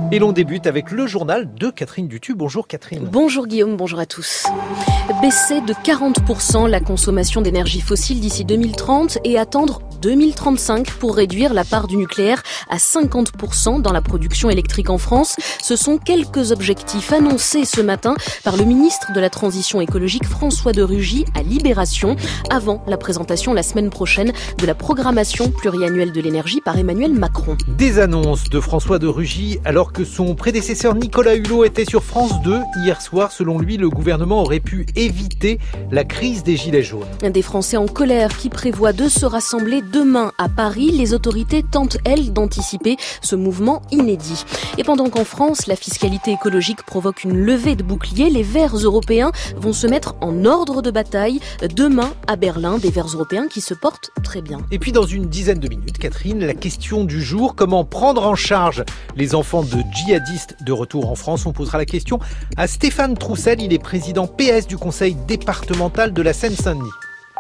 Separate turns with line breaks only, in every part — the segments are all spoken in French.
Et l'on débute avec le journal de Catherine Dutu. Bonjour Catherine.
Bonjour Guillaume, bonjour à tous. Baisser de 40% la consommation d'énergie fossile d'ici 2030 et attendre 2035 pour réduire la part du nucléaire à 50% dans la production électrique en France. Ce sont quelques objectifs annoncés ce matin par le ministre de la Transition écologique François de Rugy à Libération, avant la présentation la semaine prochaine de la programmation pluriannuelle de l'énergie par Emmanuel Macron.
Des annonces de François de Rugy alors que son prédécesseur Nicolas Hulot était sur France 2 hier soir. Selon lui, le gouvernement aurait pu éviter la crise des gilets jaunes.
Des Français en colère qui prévoient de se rassembler demain à Paris. Les autorités tentent, elles, d'anticiper ce mouvement inédit. Et pendant qu'en France, la fiscalité écologique provoque une levée de boucliers, les Verts européens vont se mettre en ordre de bataille demain à Berlin. Des Verts européens qui se portent très bien.
Et puis dans une dizaine de minutes, Catherine, la question du jour, comment prendre en charge les enfants de djihadistes de retour en France? On posera la question à Stéphane Troussel, il est président PS du conseil départemental de la Seine-Saint-Denis.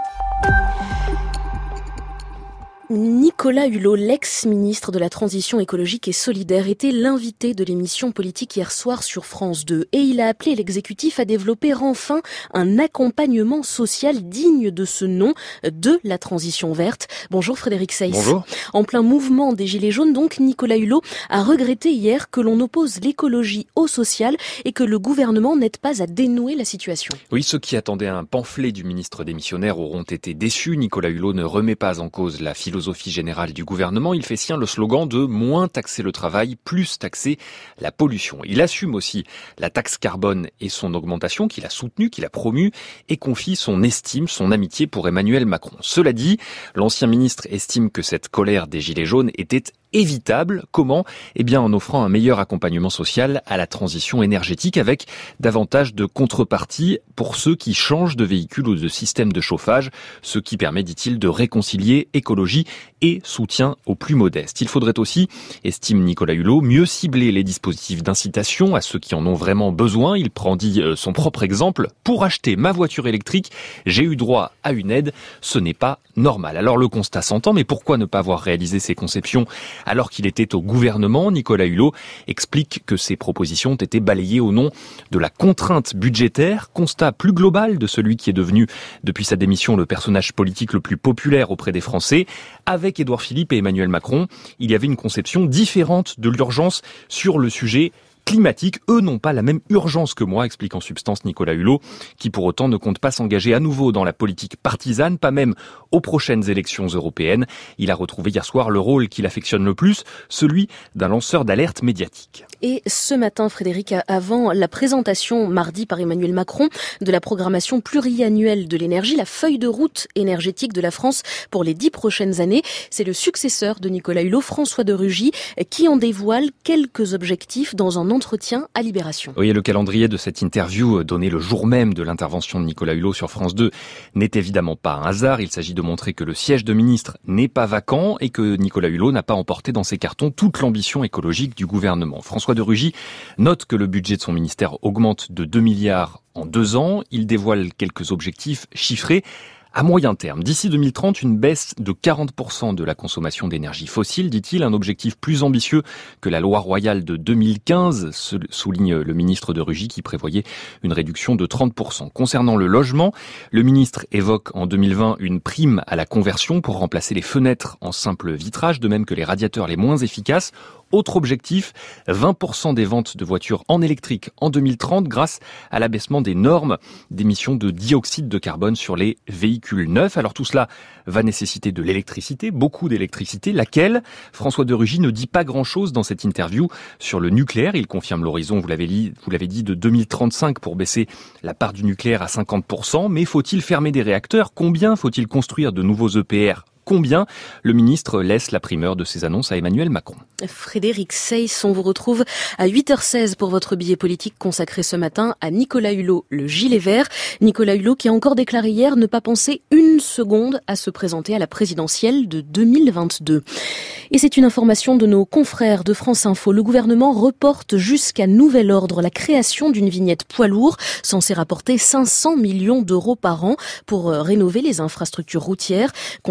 Nicolas Hulot, l'ex-ministre de la Transition écologique et solidaire, était l'invité de l'émission politique hier soir sur France 2. Et il a appelé l'exécutif à développer enfin un accompagnement social digne de ce nom, de la transition verte. Bonjour Frédéric Seyss.
Bonjour.
En plein mouvement des Gilets jaunes, donc, Nicolas Hulot a regretté hier que l'on oppose l'écologie au social et que le gouvernement n'aide pas à dénouer la situation.
Oui, ceux qui attendaient un pamphlet du ministre démissionnaire auront été déçus. Nicolas Hulot ne remet pas en cause la philosophie générale du gouvernement. Il fait sien le slogan de moins taxer le travail, plus taxer la pollution. Il assume aussi la taxe carbone et son augmentation qu'il a soutenue, qu'il a promue et confie son estime, son amitié pour Emmanuel Macron. Cela dit, l'ancien ministre estime que cette colère des Gilets jaunes était évitable. Comment? Eh bien, en offrant un meilleur accompagnement social à la transition énergétique avec davantage de contreparties pour ceux qui changent de véhicule ou de système de chauffage, ce qui permet, dit-il, de réconcilier écologie et soutien aux plus modestes. Il faudrait aussi, estime Nicolas Hulot, mieux cibler les dispositifs d'incitation à ceux qui en ont vraiment besoin. Il prend son propre exemple. Pour acheter ma voiture électrique, j'ai eu droit à une aide. Ce n'est pas normal. Alors le constat s'entend, mais pourquoi ne pas avoir réalisé ces conceptions alors qu'il était au gouvernement? Nicolas Hulot explique que ces propositions ont été balayées au nom de la contrainte budgétaire, constat plus global de celui qui est devenu, depuis sa démission, le personnage politique le plus populaire auprès des Français. Avec Édouard Philippe et Emmanuel Macron, il y avait une conception différente de l'urgence sur le sujet climatique. Eux n'ont pas la même urgence que moi, explique en substance Nicolas Hulot, qui pour autant ne compte pas s'engager à nouveau dans la politique partisane, pas même aux prochaines élections européennes. Il a retrouvé hier soir le rôle qu'il affectionne le plus, celui d'un lanceur d'alerte médiatique.
Et ce matin, Frédéric, avant la présentation mardi par Emmanuel Macron de la programmation pluriannuelle de l'énergie, la feuille de route énergétique de la France pour les 10 prochaines années, c'est le successeur de Nicolas Hulot, François de Rugy, qui en dévoile quelques objectifs dans un entretien à Libération.
Oui, et le calendrier de cette interview donné le jour même de l'intervention de Nicolas Hulot sur France 2 n'est évidemment pas un hasard. Il s'agit de montrer que le siège de ministre n'est pas vacant et que Nicolas Hulot n'a pas emporté dans ses cartons toute l'ambition écologique du gouvernement. François de Rugy note que le budget de son ministère augmente de 2 milliards en 2 ans. Il dévoile quelques objectifs chiffrés à moyen terme. D'ici 2030, une baisse de 40% de la consommation d'énergie fossile, dit-il, un objectif plus ambitieux que la loi royale de 2015, souligne le ministre de Rugy qui prévoyait une réduction de 30%. Concernant le logement, le ministre évoque en 2020 une prime à la conversion pour remplacer les fenêtres en simple vitrage, de même que les radiateurs les moins efficaces. Autre objectif, 20% des ventes de voitures en électrique en 2030 grâce à l'abaissement des normes d'émissions de dioxyde de carbone sur les véhicules neufs. Alors tout cela va nécessiter de l'électricité, beaucoup d'électricité, laquelle François de Rugy ne dit pas grand-chose dans cette interview sur le nucléaire. Il confirme l'horizon, vous l'avez dit, de 2035 pour baisser la part du nucléaire à 50%. Mais faut-il fermer des réacteurs? Combien faut-il construire de nouveaux EPR? Combien? Le ministre laisse la primeur de ses annonces à Emmanuel Macron.
Frédéric Seyss, on vous retrouve à 8h16 pour votre billet politique consacré ce matin à Nicolas Hulot, le gilet vert. Nicolas Hulot qui a encore déclaré hier ne pas penser une seconde à se présenter à la présidentielle de 2022. Et c'est une information de nos confrères de France Info. Le gouvernement reporte jusqu'à nouvel ordre la création d'une vignette poids lourd censée rapporter 500 millions d'euros par an pour rénover les infrastructures routières. Confirmé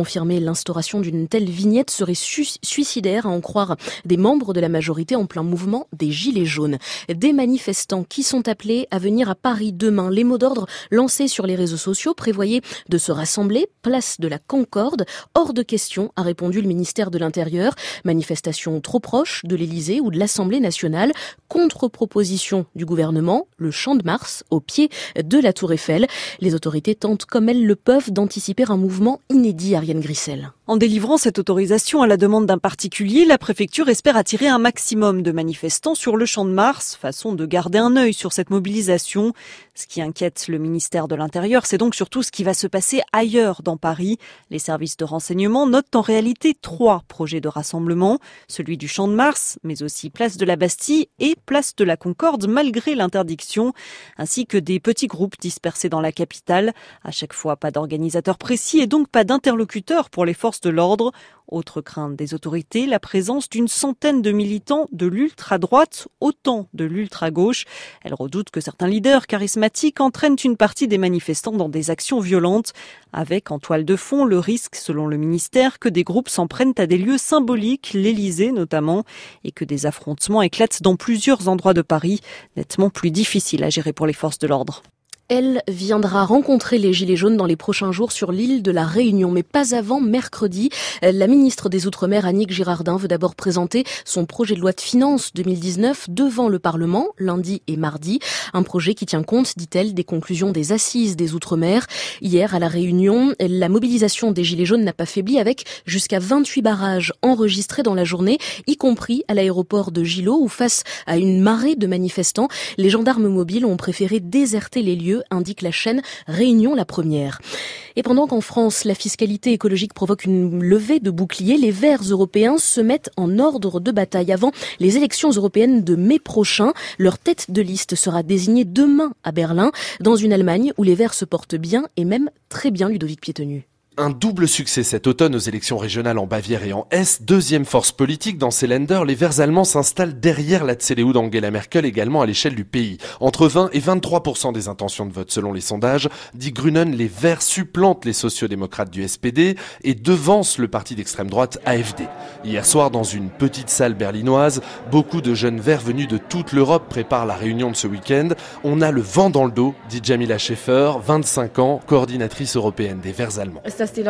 L'instauration d'une telle vignette serait suicidaire, à en croire des membres de la majorité en plein mouvement des Gilets jaunes. Des manifestants qui sont appelés à venir à Paris demain. Les mots d'ordre lancés sur les réseaux sociaux prévoyaient de se rassembler place de la Concorde. Hors de question, a répondu le ministère de l'Intérieur. Manifestation trop proche de l'Élysée ou de l'Assemblée nationale. Contre-proposition du gouvernement, le Champ de Mars au pied de la Tour Eiffel. Les autorités tentent comme elles le peuvent d'anticiper un mouvement inédit, Ariane Grissel.
En délivrant cette autorisation à la demande d'un particulier, la préfecture espère attirer un maximum de manifestants sur le Champ de Mars, façon de garder un œil sur cette mobilisation. Ce qui inquiète le ministère de l'Intérieur, c'est donc surtout ce qui va se passer ailleurs dans Paris. Les services de renseignement notent en réalité 3 projets de rassemblement, celui du Champ de Mars, mais aussi place de la Bastille et place de la Concorde malgré l'interdiction, ainsi que des petits groupes dispersés dans la capitale. À chaque fois, pas d'organisateur précis et donc pas d'interlocuteur pour les forces de l'ordre. Autre crainte des autorités, la présence d'une centaine de militants de l'ultra-droite, autant de l'ultra-gauche. Elle redoute que certains leaders charismatiques entraînent une partie des manifestants dans des actions violentes, avec en toile de fond le risque, selon le ministère, que des groupes s'en prennent à des lieux symboliques, l'Élysée notamment, et que des affrontements éclatent dans plusieurs endroits de Paris, nettement plus difficiles à gérer pour les forces de l'ordre.
Elle viendra rencontrer les Gilets jaunes dans les prochains jours sur l'île de la Réunion, mais pas avant mercredi. La ministre des Outre-mer, Annick Girardin, veut d'abord présenter son projet de loi de finances 2019 devant le Parlement, lundi et mardi. Un projet qui tient compte, dit-elle, des conclusions des assises des Outre-mer. Hier, à la Réunion, la mobilisation des Gilets jaunes n'a pas faibli avec jusqu'à 28 barrages enregistrés dans la journée, y compris à l'aéroport de Gilo, où face à une marée de manifestants, les gendarmes mobiles ont préféré déserter les lieux, indique la chaîne Réunion la Première. Et pendant qu'en France, la fiscalité écologique provoque une levée de boucliers, les Verts européens se mettent en ordre de bataille. Avant les élections européennes de mai prochain, leur tête de liste sera désignée demain à Berlin, dans une Allemagne où les Verts se portent bien et même très bien, Ludovic Pietenu.
Un double succès cet automne aux élections régionales en Bavière et en Hesse. Deuxième force politique dans ces Länder, les Verts allemands s'installent derrière la CDU d'Angela Merkel également à l'échelle du pays. Entre 20 et 23% des intentions de vote selon les sondages. Die Grünen, les Verts supplantent les sociodémocrates du SPD et devancent le parti d'extrême droite AfD. Hier soir, dans une petite salle berlinoise, beaucoup de jeunes Verts venus de toute l'Europe préparent la réunion de ce week-end. On a le vent dans le dos, dit Jamila Schäfer, 25 ans, coordinatrice européenne des Verts allemands.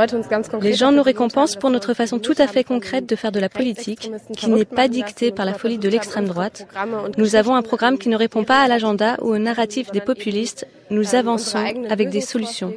Les gens nous récompensent pour notre façon tout à fait concrète de faire de la politique, qui n'est pas dictée par la folie de l'extrême droite. Nous avons un programme qui ne répond pas à l'agenda ou au narratif des populistes. Nous avançons avec des solutions.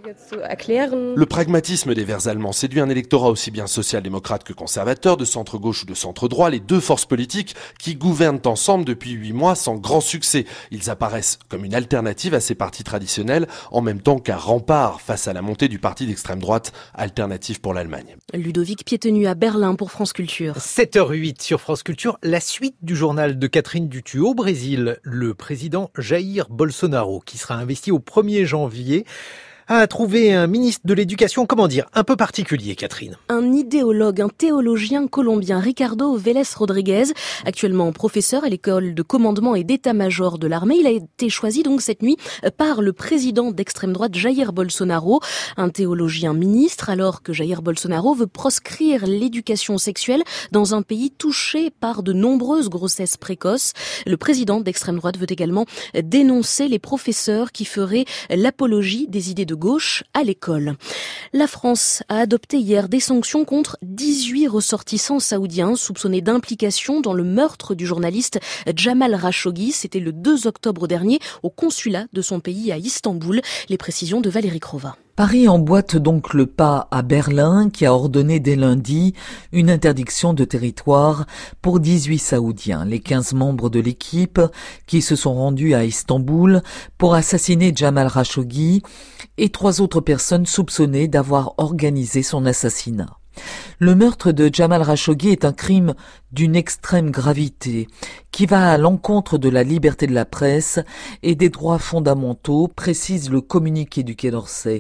Le pragmatisme des Verts allemands séduit un électorat aussi bien social-démocrate que conservateur, de centre-gauche ou de centre-droit, les deux forces politiques qui gouvernent ensemble depuis 8 mois sans grand succès. Ils apparaissent comme une alternative à ces partis traditionnels, en même temps qu'un rempart face à la montée du parti d'extrême droite, Alternative pour l'Allemagne.
Ludovic Pietenu à Berlin pour France Culture.
7h08 sur France Culture, la suite du journal de Catherine Dutu au Brésil. Le président Jair Bolsonaro, qui sera investi au 1er janvier, a trouvé un ministre de l'Éducation, un peu particulier, Catherine.
Un idéologue, un théologien colombien, Ricardo Vélez Rodriguez, actuellement professeur à l'école de commandement et d'état-major de l'armée. Il a été choisi donc cette nuit par le président d'extrême droite Jair Bolsonaro, un théologien ministre, alors que Jair Bolsonaro veut proscrire l'éducation sexuelle dans un pays touché par de nombreuses grossesses précoces. Le président d'extrême droite veut également dénoncer les professeurs qui feraient l'apologie des idées de gauche à l'école. La France a adopté hier des sanctions contre 18 ressortissants saoudiens soupçonnés d'implication dans le meurtre du journaliste Jamal Khashoggi. C'était le 2 octobre dernier au consulat de son pays à Istanbul. Les précisions de Valérie Crova.
Paris emboîte donc le pas à Berlin, qui a ordonné dès lundi une interdiction de territoire pour 18 Saoudiens, les 15 membres de l'équipe qui se sont rendus à Istanbul pour assassiner Jamal Khashoggi et 3 autres personnes soupçonnées d'avoir organisé son assassinat. Le meurtre de Jamal Khashoggi est un crime d'une extrême gravité qui va à l'encontre de la liberté de la presse et des droits fondamentaux, précise le communiqué du Quai d'Orsay,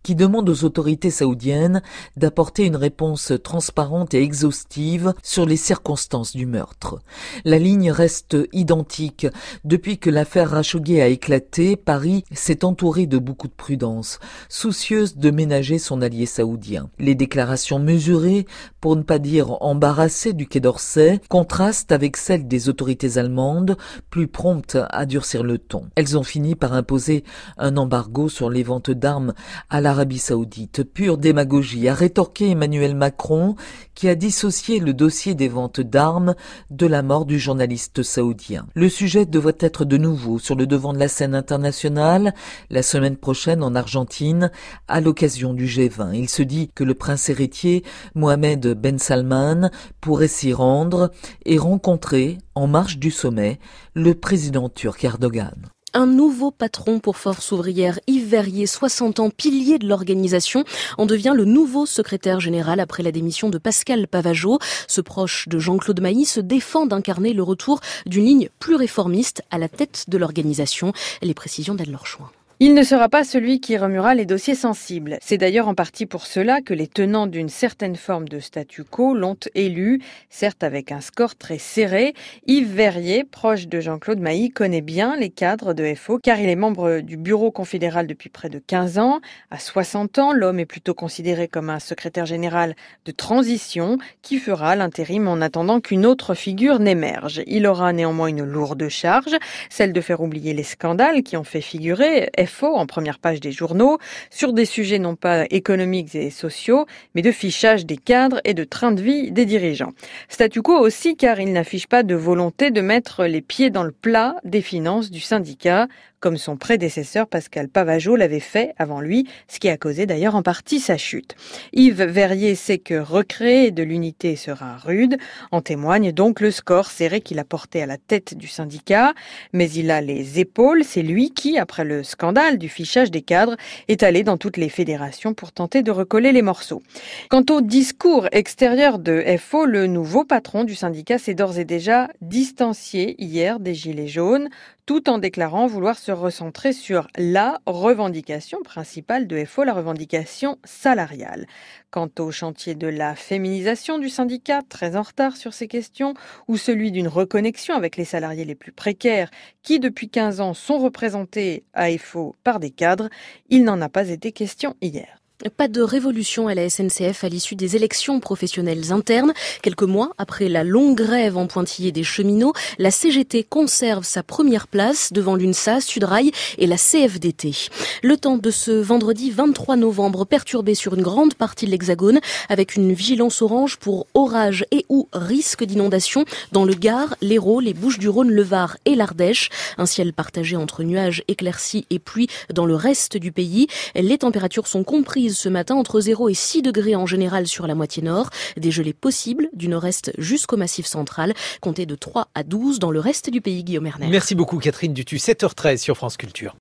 qui demande aux autorités saoudiennes d'apporter une réponse transparente et exhaustive sur les circonstances du meurtre. La ligne reste identique. Depuis que l'affaire Khashoggi a éclaté, Paris s'est entouré de beaucoup de prudence, soucieuse de ménager son allié saoudien. Les déclarations mesurées, pour ne pas dire embarrassées du Quai d'Orsay, contrastent avec celles des autorités allemandes, plus promptes à durcir le ton. Elles ont fini par imposer un embargo sur les ventes d'armes à l'Arabie saoudite. Pure démagogie, a rétorqué Emmanuel Macron, qui a dissocié le dossier des ventes d'armes de la mort du journaliste saoudien. Le sujet devrait être de nouveau sur le devant de la scène internationale la semaine prochaine en Argentine à l'occasion du G20. Il se dit que le prince héritier Mohamed Ben Salman pourrait s'y rendre et rencontrer, en marge du sommet, le président turc Erdogan.
Un nouveau patron pour Force ouvrière, Yves Verrier, 60 ans, pilier de l'organisation, en devient le nouveau secrétaire général après la démission de Pascal Pavageau. Ce proche de Jean-Claude Mailly se défend d'incarner le retour d'une ligne plus réformiste à la tête de l'organisation. Les précisions d'Anne-Laure Chouin.
Il ne sera pas celui qui remuera les dossiers sensibles. C'est d'ailleurs en partie pour cela que les tenants d'une certaine forme de statu quo l'ont élu, certes avec un score très serré. Yves Verrier, proche de Jean-Claude Mailly, connaît bien les cadres de FO car il est membre du bureau confédéral depuis près de 15 ans. À 60 ans, l'homme est plutôt considéré comme un secrétaire général de transition qui fera l'intérim en attendant qu'une autre figure n'émerge. Il aura néanmoins une lourde charge, celle de faire oublier les scandales qui ont fait figurer FO en première page des journaux sur des sujets non pas économiques et sociaux, mais de fichage des cadres et de train de vie des dirigeants. Statu quo aussi car il n'affiche pas de volonté de mettre les pieds dans le plat des finances du syndicat, comme son prédécesseur Pascal Pavageau l'avait fait avant lui, ce qui a causé d'ailleurs en partie sa chute. Yves Verrier sait que recréer de l'unité sera rude, en témoigne donc le score serré qu'il a porté à la tête du syndicat, mais il a les épaules, c'est lui qui, après le scandale du fichage des cadres, est allé dans toutes les fédérations pour tenter de recoller les morceaux. Quant au discours extérieur de FO, le nouveau patron du syndicat s'est d'ores et déjà distancié hier des Gilets jaunes, tout en déclarant vouloir se recentrer sur la revendication principale de FO, la revendication salariale. Quant au chantier de la féminisation du syndicat, très en retard sur ces questions, ou celui d'une reconnexion avec les salariés les plus précaires, qui depuis 15 ans sont représentés à FO par des cadres, il n'en a pas été question hier.
Pas de révolution à la SNCF à l'issue des élections professionnelles internes. Quelques mois après la longue grève en pointillé des cheminots, la CGT conserve sa première place devant l'UNSA, Sudrail et la CFDT. Le temps de ce vendredi 23 novembre perturbé sur une grande partie de l'Hexagone avec une vigilance orange pour orage et ou risque d'inondation dans le Gard, l'Hérault, les Bouches-du-Rhône, le Var et l'Ardèche. Un ciel partagé entre nuages éclaircis et pluie dans le reste du pays. Les températures sont comprises ce matin entre 0 et 6 degrés en général sur la moitié nord. Des gelées possibles du nord-est jusqu'au massif central. Comptez de 3 à 12 dans le reste du pays, Guillaume Erner.
Merci beaucoup Catherine Dutu, 7h13 sur France Culture.